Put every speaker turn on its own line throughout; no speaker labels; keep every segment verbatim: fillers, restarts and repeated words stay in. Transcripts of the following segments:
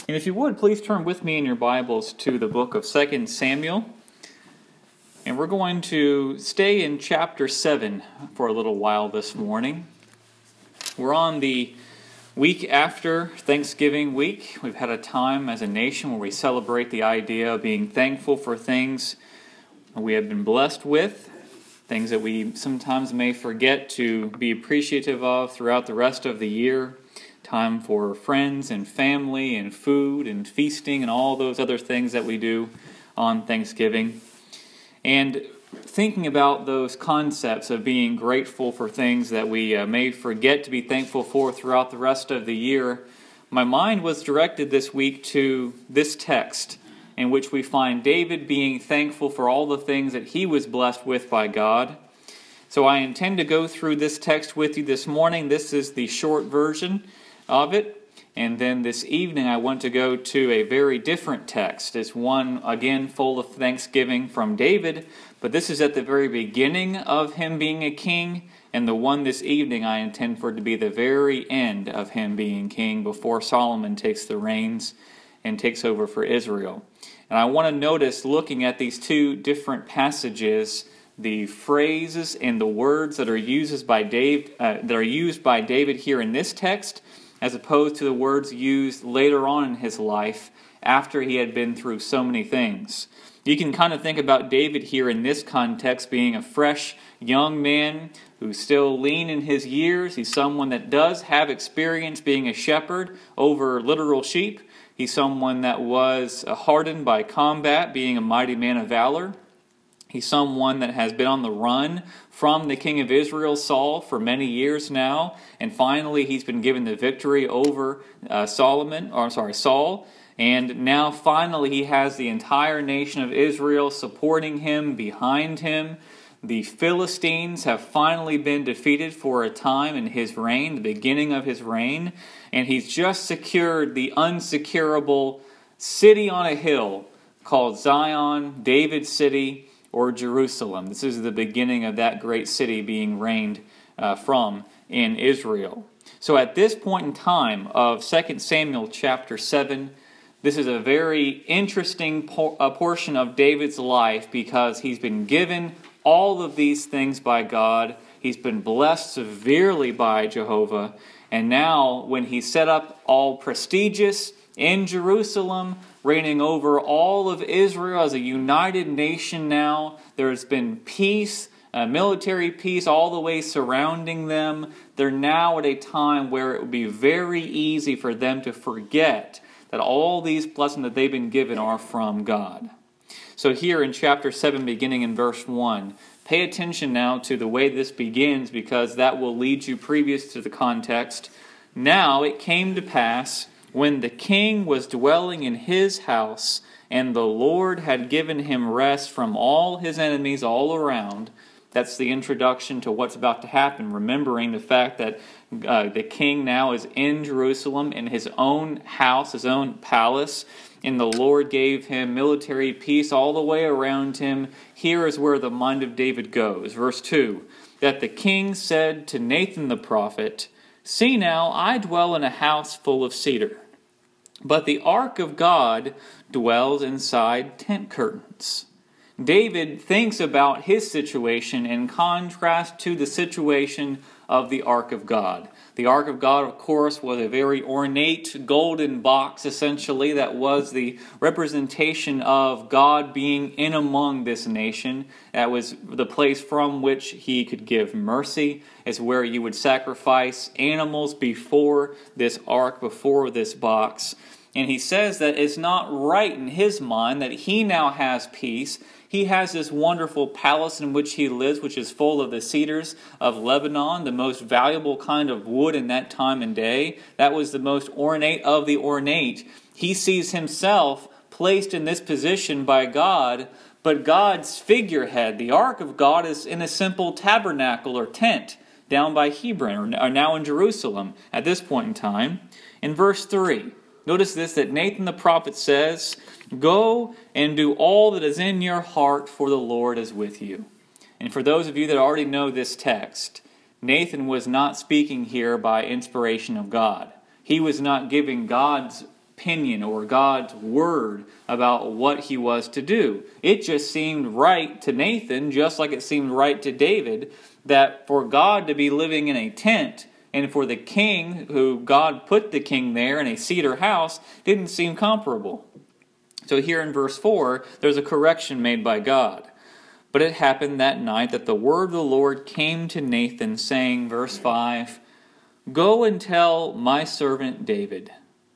And if you would, please turn with me in your Bibles to the book of Second Samuel. And we're going to stay in chapter seven for a little while this morning. We're on the week after Thanksgiving week. We've had a time as a nation where we celebrate the idea of being thankful for things we have been blessed with, things that we sometimes may forget to be appreciative of throughout the rest of the year. Time for friends and family and food and feasting and all those other things that we do on Thanksgiving. And thinking about those concepts of being grateful for things that we uh, may forget to be thankful for throughout the rest of the year, my mind was directed this week to this text in which we find David being thankful for all the things that he was blessed with by God. So I intend to go through this text with you this morning. This is the short version of it. And then this evening I want to go to a very different text. It's one, again, full of thanksgiving from David, but this is at the very beginning of him being a king, and the one this evening I intend for it to be the very end of him being king before Solomon takes the reins and takes over for Israel. And I want to notice, looking at these two different passages, the phrases and the words that are used by Dave, uh, that are used by David here in this text, as opposed to the words used later on in his life after he had been through so many things. You can kind of think about David here in this context being a fresh young man who's still lean in his years. He's someone that does have experience being a shepherd over literal sheep. He's someone that was hardened by combat, being a mighty man of valor. He's someone that has been on the run from the king of Israel, Saul, for many years now, and finally he's been given the victory over uh, Solomon, or sorry, Saul, and now finally he has the entire nation of Israel supporting him, behind him. The Philistines have finally been defeated for a time in his reign, the beginning of his reign, and he's just secured the unsecurable city on a hill called Zion, David's city, or Jerusalem. This is the beginning of that great city being reigned uh, from in Israel. So at this point in time of Second Samuel chapter seven, this is a very interesting po- a portion of David's life because he's been given all of these things by God. He's been blessed severely by Jehovah. And now when he's set up all prestigious in Jerusalem, reigning over all of Israel as a united nation now, there's been peace, uh, military peace all the way surrounding them. They're now at a time where it would be very easy for them to forget that all these blessings that they've been given are from God. So here in chapter seven, beginning in verse one, pay attention now to the way this begins because that will lead you previous to the context. Now it came to pass, when the king was dwelling in his house, and the Lord had given him rest from all his enemies all around. That's the introduction to what's about to happen, remembering the fact that uh, the king now is in Jerusalem, in his own house, his own palace, and the Lord gave him military peace all the way around him. Here is where the mind of David goes. Verse two, that the king said to Nathan the prophet, "See now, I dwell in a house full of cedar, but the ark of God dwells inside tent curtains." David thinks about his situation in contrast to the situation of the ark of God. The ark of God, of course, was a very ornate golden box, essentially, that was the representation of God being in among this nation. That was the place from which he could give mercy. It's where you would sacrifice animals before this ark, before this box. And he says that it's not right in his mind that he now has peace. He has this wonderful palace in which he lives, which is full of the cedars of Lebanon, the most valuable kind of wood in that time and day. That was the most ornate of the ornate. He sees himself placed in this position by God, but God's figurehead, the ark of God, is in a simple tabernacle or tent down by Hebron, or now in Jerusalem at this point in time. In verse three, notice this, that Nathan the prophet says, "Go and do all that is in your heart, for the Lord is with you." And for those of you that already know this text, Nathan was not speaking here by inspiration of God. He was not giving God's opinion or God's word about what he was to do. It just seemed right to Nathan, just like it seemed right to David, that for God to be living in a tent and for the king, who God put the king there in a cedar house, didn't seem comparable. So here in verse four, there's a correction made by God. But it happened that night that the word of the Lord came to Nathan, saying, verse five, "Go and tell my servant David."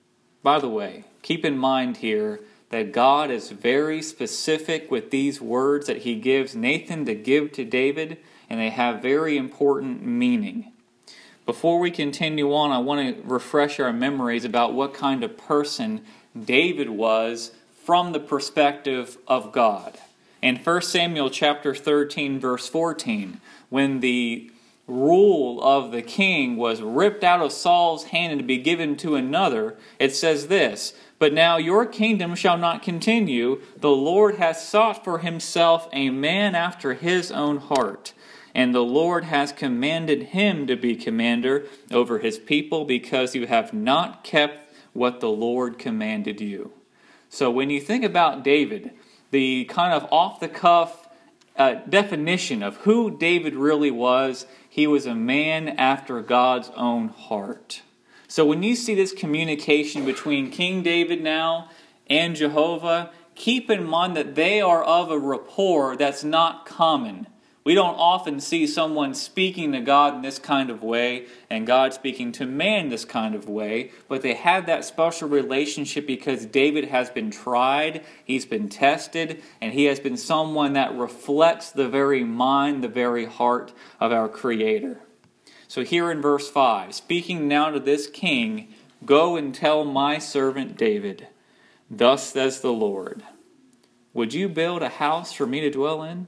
By the way, keep in mind here that God is very specific with these words that he gives Nathan to give to David, and they have very important meaning. Before we continue on, I want to refresh our memories about what kind of person David was from the perspective of God. In First Samuel chapter thirteen, verse fourteen, when the rule of the king was ripped out of Saul's hand and to be given to another, it says this, "But now your kingdom shall not continue. The Lord has sought for himself a man after his own heart, and the Lord has commanded him to be commander over his people, because you have not kept what the Lord commanded you." So when you think about David, the kind of off-the-cuff uh, definition of who David really was, he was a man after God's own heart. So when you see this communication between King David now and Jehovah, keep in mind that they are of a rapport that's not common. We don't often see someone speaking to God in this kind of way and God speaking to man this kind of way, but they have that special relationship because David has been tried, he's been tested, and he has been someone that reflects the very mind, the very heart of our Creator. So here in verse five, speaking now to this king, "Go and tell my servant David, thus says the Lord, would you build a house for me to dwell in?"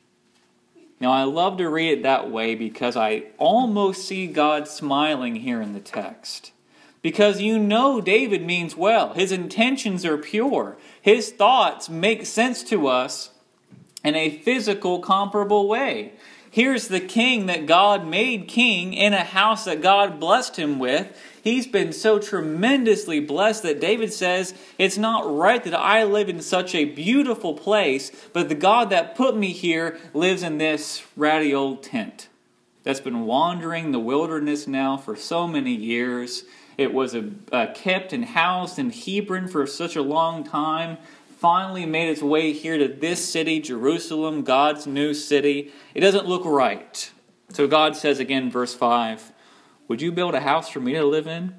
Now, I love to read it that way because I almost see God smiling here in the text. Because you know David means well. His intentions are pure. His thoughts make sense to us in a physical, comparable way. Here's the king that God made king in a house that God blessed him with. He's been so tremendously blessed that David says, it's not right that I live in such a beautiful place, but the God that put me here lives in this ratty old tent that's been wandering the wilderness now for so many years. It was a, uh, kept and housed in Hebron for such a long time. Finally made its way here to this city, Jerusalem, God's new city. It doesn't look right. So God says again, verse five, "Would you build a house for me to live in?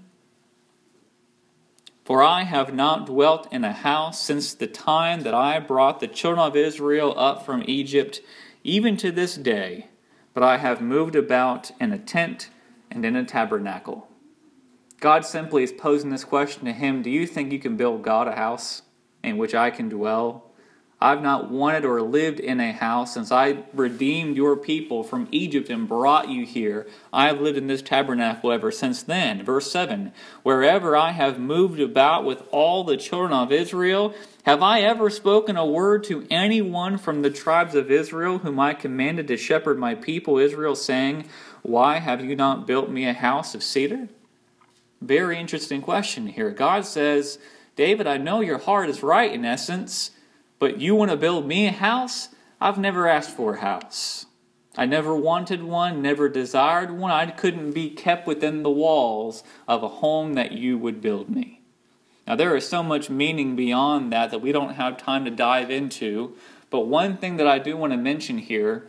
For I have not dwelt in a house since the time that I brought the children of Israel up from Egypt, even to this day, but I have moved about in a tent and in a tabernacle." God simply is posing this question to him, do you think you can build God a house in which I can dwell? I've not wanted or lived in a house since I redeemed your people from Egypt and brought you here. I have lived in this tabernacle ever since then. Verse seven, "Wherever I have moved about with all the children of Israel, have I ever spoken a word to anyone from the tribes of Israel whom I commanded to shepherd my people Israel, saying, why have you not built me a house of cedar?" Very interesting question here. God says, David, I know your heart is right in essence, but you want to build me a house? I've never asked for a house. I never wanted one, never desired one. I couldn't be kept within the walls of a home that you would build me. Now there is so much meaning beyond that that we don't have time to dive into, but one thing that I do want to mention here,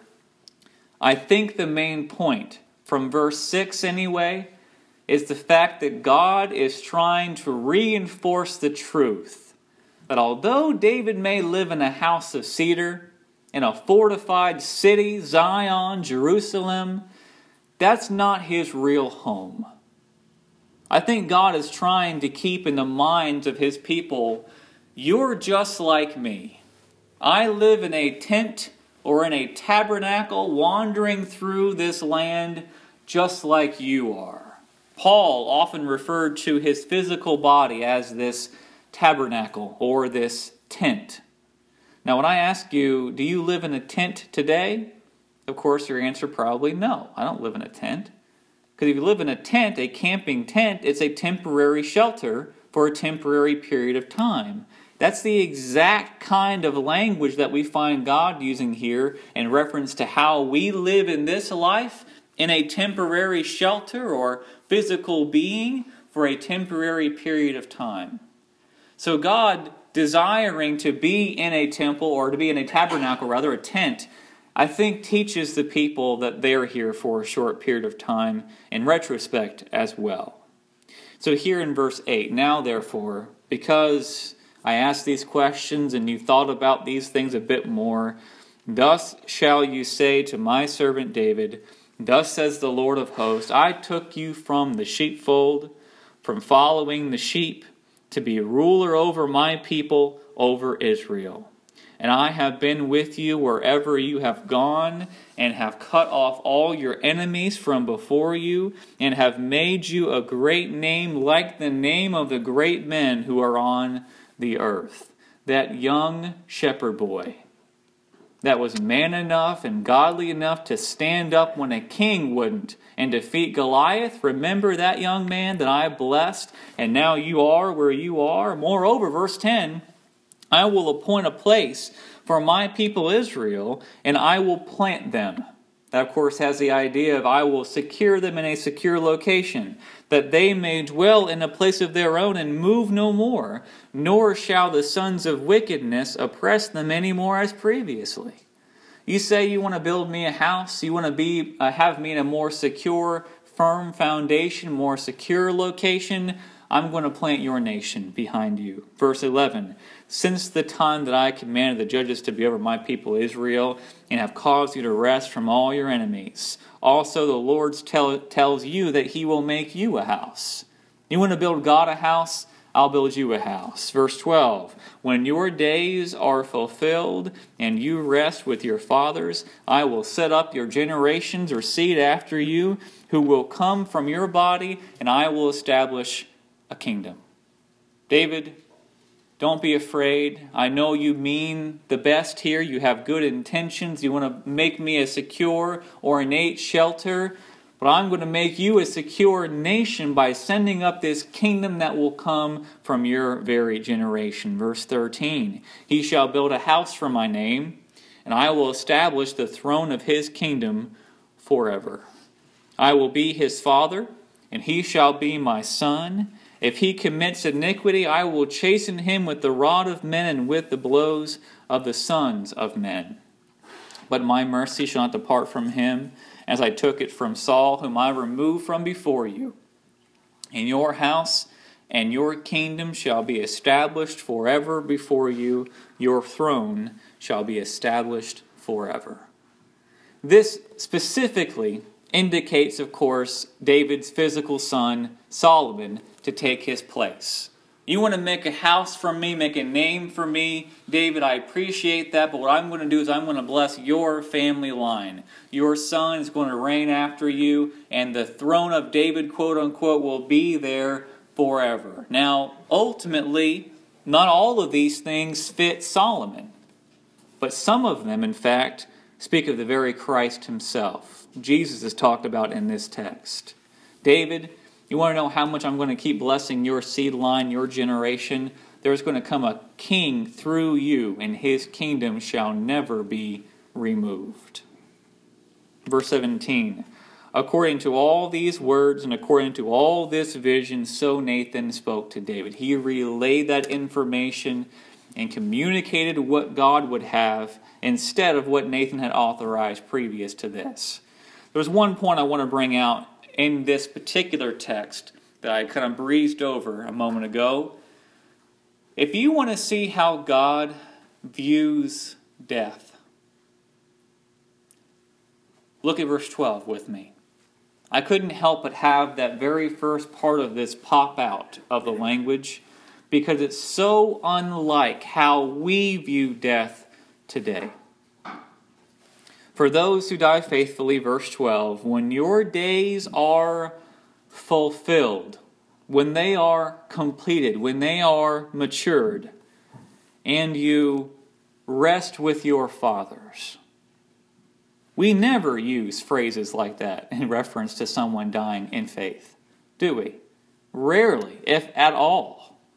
I think the main point, from verse six anyway, is the fact that God is trying to reinforce the truth that although David may live in a house of cedar, in a fortified city, Zion, Jerusalem, that's not his real home. I think God is trying to keep in the minds of his people, you're just like me. I live in a tent or in a tabernacle wandering through this land just like you are. Paul often referred to his physical body as this tabernacle or this tent. Now, when I ask you, do you live in a tent today? Of course, your answer probably no. I don't live in a tent. Because if you live in a tent, a camping tent, it's a temporary shelter for a temporary period of time. That's the exact kind of language that we find God using here in reference to how we live in this life in a temporary shelter or physical being for a temporary period of time. So God, desiring to be in a temple, or to be in a tabernacle, rather a tent, I think teaches the people that they're here for a short period of time in retrospect as well. So here in verse eight, now therefore, because I asked these questions and you thought about these things a bit more, thus shall you say to my servant David, thus says the Lord of hosts, I took you from the sheepfold, from following the sheep, to be ruler over my people, over Israel. And I have been with you wherever you have gone, and have cut off all your enemies from before you, and have made you a great name like the name of the great men who are on the earth. That young shepherd boy that was man enough and godly enough to stand up when a king wouldn't and defeat Goliath. Remember that young man that I blessed, and now you are where you are. Moreover, verse ten, I will appoint a place for my people Israel, and I will plant them. That, of course, has the idea of I will secure them in a secure location, that they may dwell in a place of their own and move no more, nor shall the sons of wickedness oppress them any more as previously. You say you want to build me a house, you want to be uh, have me in a more secure, firm foundation, more secure location. I'm going to plant your nation behind you. Verse eleven, since the time that I commanded the judges to be over my people Israel, and have caused you to rest from all your enemies, also the Lord tell, tells you that he will make you a house. You want to build God a house? I'll build you a house. Verse twelve, when your days are fulfilled and you rest with your fathers, I will set up your generations or seed after you, who will come from your body, and I will establish a kingdom. David, don't be afraid. I know you mean the best here. You have good intentions. You want to make me a secure, ornate shelter. But I'm going to make you a secure nation by sending up this kingdom that will come from your very generation. Verse thirteen, he shall build a house for my name, and I will establish the throne of his kingdom forever. I will be his father, and he shall be my son. If he commits iniquity, I will chasten him with the rod of men and with the blows of the sons of men. But my mercy shall not depart from him, as I took it from Saul, whom I removed from before you. In your house and your kingdom shall be established forever before you. Your throne shall be established forever. This specifically indicates, of course, David's physical son, Solomon, to take his place. You want to make a house for me, make a name for me, David, I appreciate that, but what I'm going to do is I'm going to bless your family line. Your son is going to reign after you, and the throne of David, quote unquote, will be there forever. Now, ultimately, not all of these things fit Solomon, but some of them, in fact, speak of the very Christ himself. Jesus is talked about in this text. David, you want to know how much I'm going to keep blessing your seed line, your generation? There's going to come a king through you, and his kingdom shall never be removed. Verse seventeen, according to all these words and according to all this vision, so Nathan spoke to David. He relayed that information and communicated what God would have instead of what Nathan had authorized previous to this. There's one point I want to bring out in this particular text that I kind of breezed over a moment ago. If you want to see how God views death, look at verse twelve with me. I couldn't help but have that very first part of this pop out of the language because it's so unlike how we view death today. For those who die faithfully, verse twelve, when your days are fulfilled, when they are completed, when they are matured, and you rest with your fathers. We never use phrases like that in reference to someone dying in faith, do we? Rarely, if at all.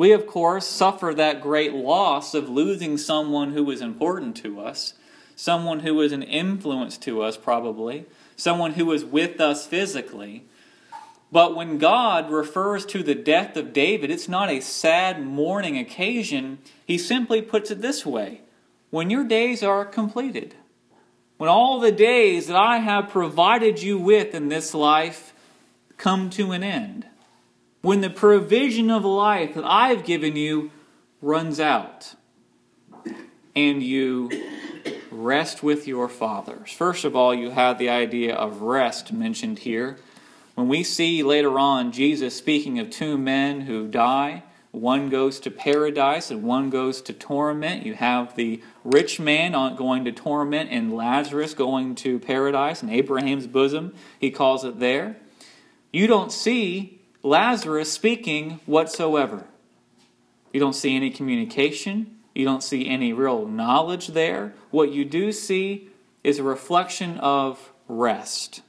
We, of course, suffer that great loss of losing someone who was important to us, someone who was an influence to us probably, someone who was with us physically. But when God refers to the death of David, it's not a sad mourning occasion. He simply puts it this way: when your days are completed, when all the days that I have provided you with in this life come to an end, when the provision of life that I've given you runs out, and you rest with your fathers. First of all, you have the idea of rest mentioned here. When we see later on Jesus speaking of two men who die, one goes to paradise and one goes to torment. You have the rich man going to torment and Lazarus going to paradise, in Abraham's bosom, he calls it there. You don't see Lazarus speaking whatsoever. You don't see any communication. You don't see any real knowledge there. What you do see is a reflection of rest.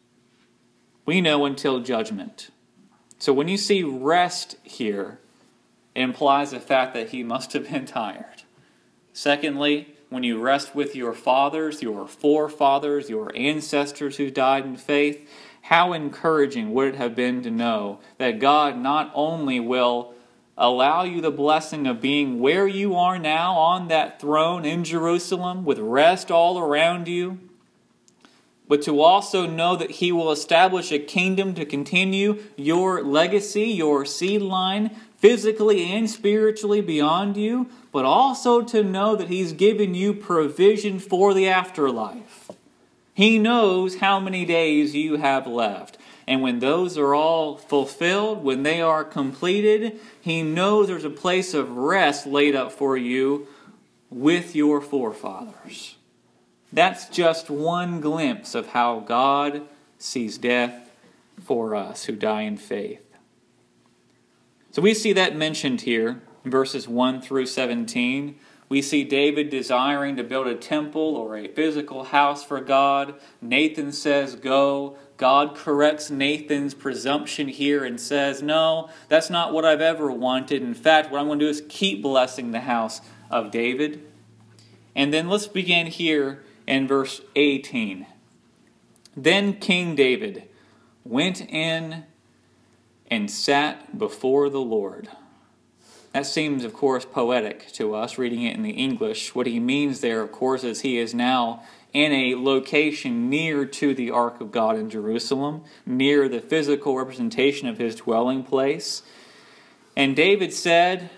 We know until judgment. So when you see rest here, it implies the fact that he must have been tired. Secondly, when you rest with your fathers, your forefathers, your ancestors who died in faith, how encouraging would it have been to know that God not only will allow you the blessing of being where you are now on that throne in Jerusalem with rest all around you, but to also know that He will establish a kingdom to continue your legacy, your seed line, physically and spiritually beyond you, but also to know that He's given you provision for the afterlife. He knows how many days you have left. And when those are all fulfilled, when they are completed, He knows there's a place of rest laid up for you with your forefathers. That's just one glimpse of how God sees death for us who die in faith. So we see that mentioned here in verses one through seventeen. We see David desiring to build a temple or a physical house for God. Nathan says, go. God corrects Nathan's presumption here and says, no, that's not what I've ever wanted. In fact, what I'm going to do is keep blessing the house of David. And then let's begin here in verse eighteen. Then King David went in and sat before the Lord. That seems, of course, poetic to us, reading it in the English. What he means there, of course, is he is now in a location near to the Ark of God in Jerusalem, near the physical representation of his dwelling place. And David said,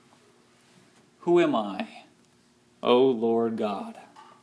"Who am I, O Lord God?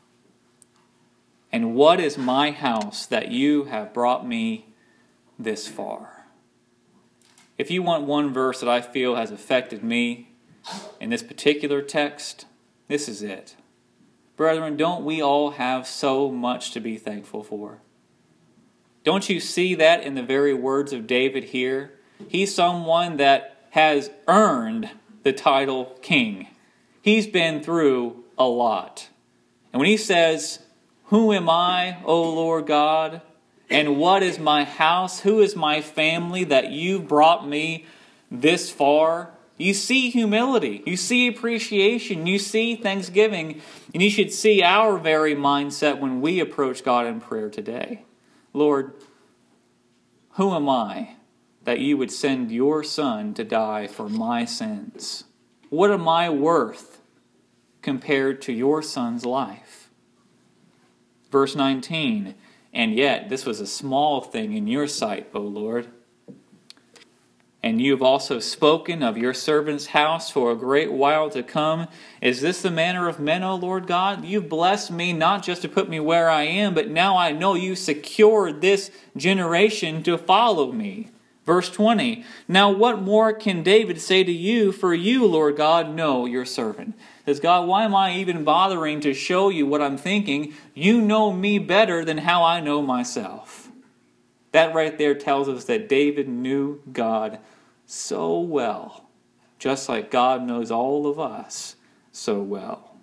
And what is my house that you have brought me this far?" If you want one verse that I feel has affected me in this particular text, this is it. Brethren, don't we all have so much to be thankful for? Don't you see that in the very words of David here? He's someone that has earned the title king. He's been through a lot. And when he says, "Who am I, O Lord God? And what is my house? Who is my family that you've brought me this far?" You see humility. You see appreciation. You see thanksgiving. And you should see our very mindset when we approach God in prayer today. Lord, who am I that you would send your Son to die for my sins? What am I worth compared to your Son's life? Verse nineteen. And yet, this was a small thing in your sight, O Lord. And you have also spoken of your servant's house for a great while to come. Is this the manner of men, O Lord God? You've blessed me not just to put me where I am, but now I know you secured this generation to follow me. Verse twenty. Now what more can David say to you? For you, Lord God, know your servant. Says, God, why am I even bothering to show you what I'm thinking? You know me better than how I know myself. That right there tells us that David knew God so well, just like God knows all of us so well.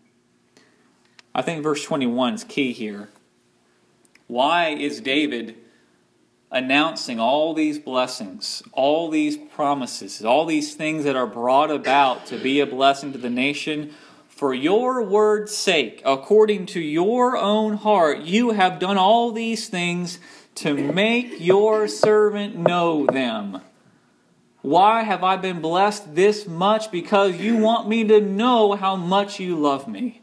I think verse twenty-one is key here. Why is David announcing all these blessings, all these promises, all these things that are brought about to be a blessing to the nation. For your word's sake, according to your own heart, you have done all these things to make your servant know them. Why have I been blessed this much? Because you want me to know how much you love me.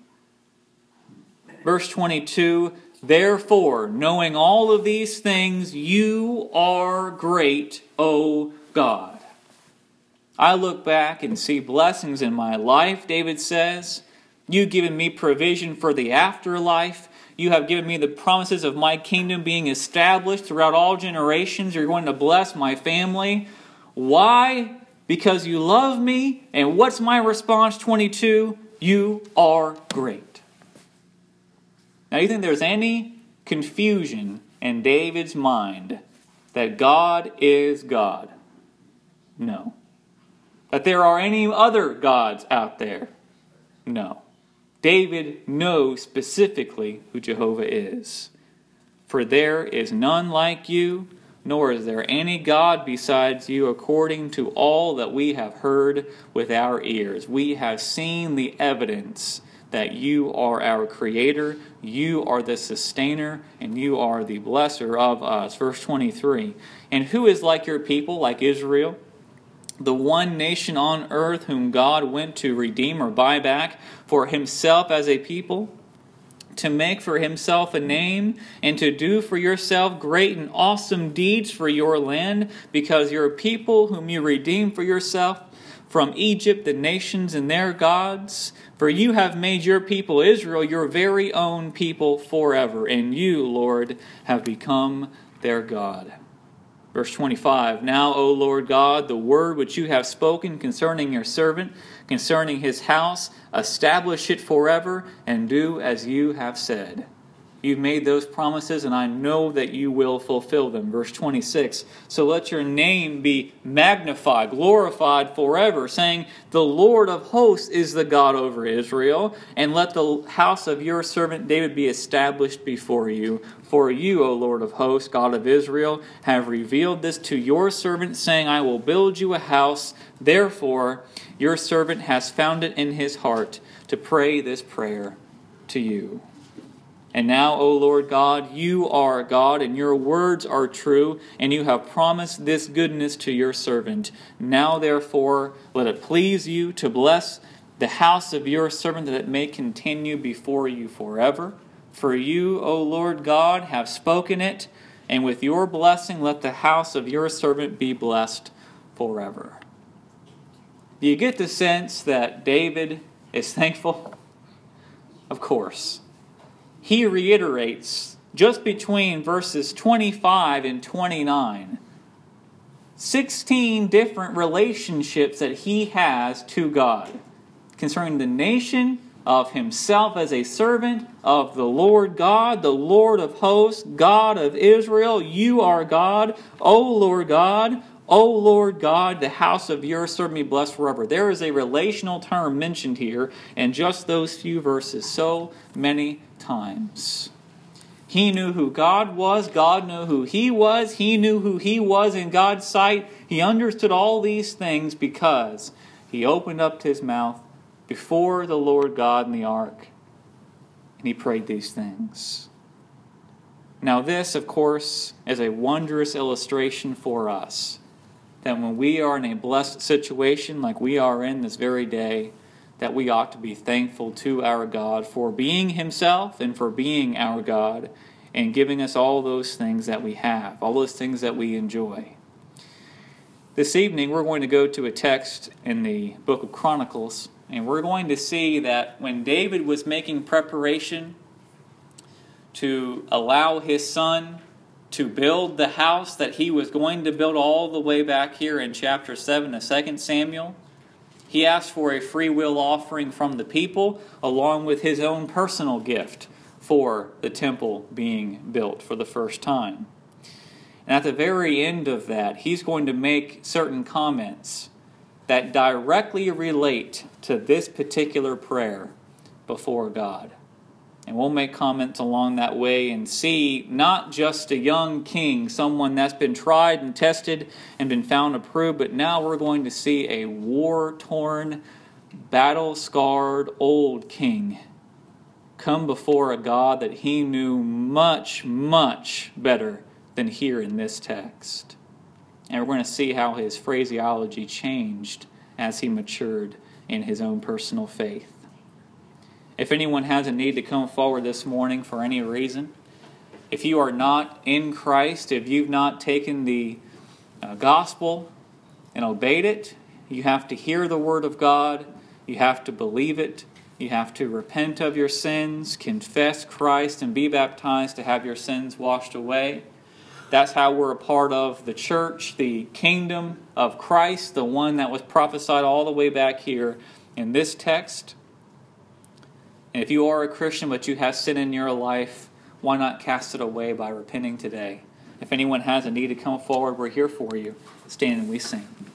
Verse twenty-two, therefore, knowing all of these things, you are great, O God. I look back and see blessings in my life, David says. You've given me provision for the afterlife. You have given me the promises of my kingdom being established throughout all generations. You're going to bless my family. Why? Because you love me. And what's my response? twenty-two, you are great. Now, you think there's any confusion in David's mind that God is God? No. That there are any other gods out there? No. David knows specifically who Jehovah is. For there is none like you, nor is there any God besides you, according to all that we have heard with our ears. We have seen the evidence that you are our Creator, you are the sustainer, and you are the blesser of us. Verse twenty-three, and who is like your people, like Israel? The one nation on earth whom God went to redeem or buy back for himself as a people, to make for himself a name, and to do for yourself great and awesome deeds for your land, because your people whom you redeemed for yourself from Egypt, the nations and their gods. For you have made your people Israel your very own people forever, and you, Lord, have become their God. Verse twenty-five, now, O Lord God, the word which you have spoken concerning your servant, concerning his house, establish it forever, and do as you have said. You've made those promises, and I know that you will fulfill them. Verse twenty-six, so let your name be magnified, glorified forever, saying, the Lord of hosts is the God over Israel, and let the house of your servant David be established before you. For you, O Lord of hosts, God of Israel, have revealed this to your servant, saying, I will build you a house. Therefore, your servant has found it in his heart to pray this prayer to you. And now, O Lord God, you are God, and your words are true, and you have promised this goodness to your servant. Now, therefore, let it please you to bless the house of your servant, that it may continue before you forever. For you, O Lord God, have spoken it, and with your blessing let the house of your servant be blessed forever. Do you get the sense that David is thankful? Of course. He reiterates, just between verses twenty-five and twenty-nine, sixteen different relationships that he has to God, concerning the nation, of himself as a servant, of the Lord God, the Lord of hosts, God of Israel. You are God, O Lord God, O Lord God, the house of your servant be blessed forever. There is a relational term mentioned here in just those few verses so many times. He knew who God was. God knew who he was. He knew who he was in God's sight. He understood all these things because he opened up his mouth before the Lord God in the ark, and he prayed these things. Now this, of course, is a wondrous illustration for us, that when we are in a blessed situation like we are in this very day, that we ought to be thankful to our God for being himself and for being our God and giving us all those things that we have, all those things that we enjoy. This evening we're going to go to a text in the book of Chronicles, and we're going to see that when David was making preparation to allow his son to build the house that he was going to build all the way back here in chapter seven of Second Samuel, he asked for a free will offering from the people, along with his own personal gift for the temple being built for the first time. And at the very end of that, he's going to make certain comments that directly relate to this particular prayer before God. And we'll make comments along that way and see not just a young king, someone that's been tried and tested and been found approved, but now we're going to see a war-torn, battle-scarred old king come before a God that he knew much, much better than here in this text. And we're going to see how his phraseology changed as he matured in his own personal faith. If anyone has a need to come forward this morning for any reason, if you are not in Christ, if you've not taken the uh, gospel and obeyed it, you have to hear the word of God, you have to believe it, you have to repent of your sins, confess Christ, and be baptized to have your sins washed away. That's how we're a part of the church, the kingdom of Christ, the one that was prophesied all the way back here in this text. And if you are a Christian but you have sin in your life, why not cast it away by repenting today? If anyone has a need to come forward, we're here for you. Stand and we sing.